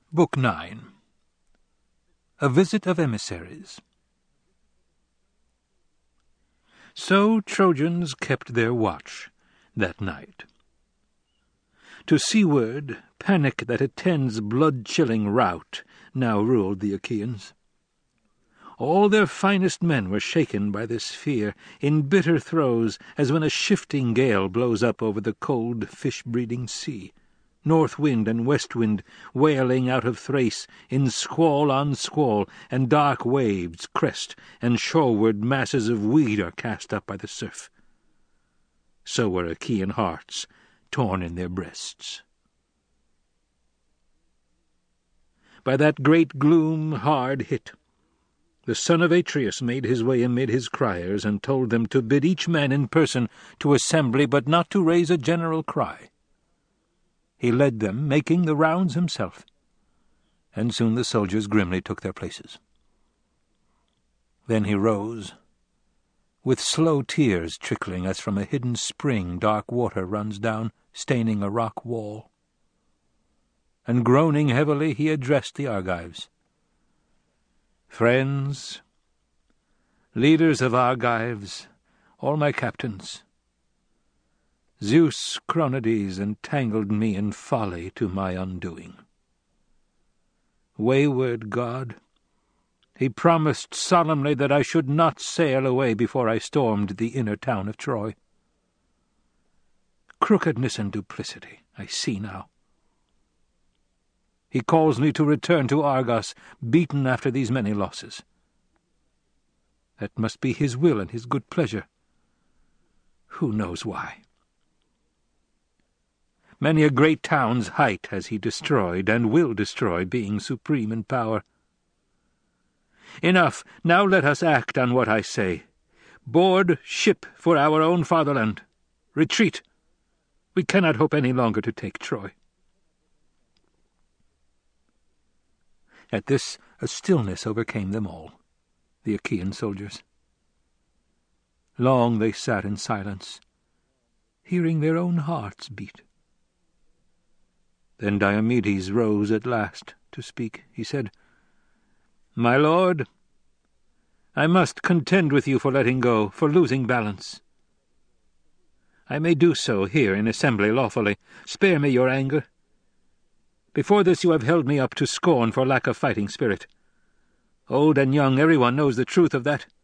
Book 9. A Visit of Emissaries. So Trojans kept their watch that night. To seaward, panic that attends blood-chilling rout now ruled the Achaeans. All their finest men were shaken by this fear, in bitter throes, as when a shifting gale blows up over the cold, fish-breeding sea, north wind and west wind wailing out of Thrace in squall on squall, and dark waves crest, and shoreward masses of weed are cast up by the surf. So were Achaean hearts torn in their breasts. By that great gloom hard hit, the son of Atreus made his way amid his criers, and told them to bid each man in person to assembly, but not to raise a general cry. He led them, making the rounds himself, and soon the soldiers grimly took their places. Then he rose, with slow tears trickling as from a hidden spring dark water runs down, staining a rock wall. And groaning heavily he addressed the Argives. "Friends, leaders of Argives, all my captains, Zeus Cronades entangled me in folly to my undoing. Wayward god, he promised solemnly that I should not sail away before I stormed the inner town of Troy. Crookedness and duplicity I see now. He calls me to return to Argos, beaten after these many losses. That must be his will and his good pleasure. Who knows why? Many a great town's height has he destroyed, and will destroy, being supreme in power. Enough, now let us act on what I say. Board ship for our own fatherland. Retreat. We cannot hope any longer to take Troy." At this a stillness overcame them all, the Achaean soldiers. Long they sat in silence, hearing their own hearts beat. Then Diomedes rose at last to speak. He said, "My lord, I must contend with you for letting go, for losing balance. I may do so here in assembly lawfully. Spare me your anger. Before this you have held me up to scorn for lack of fighting spirit. Old and young, everyone knows the truth of that.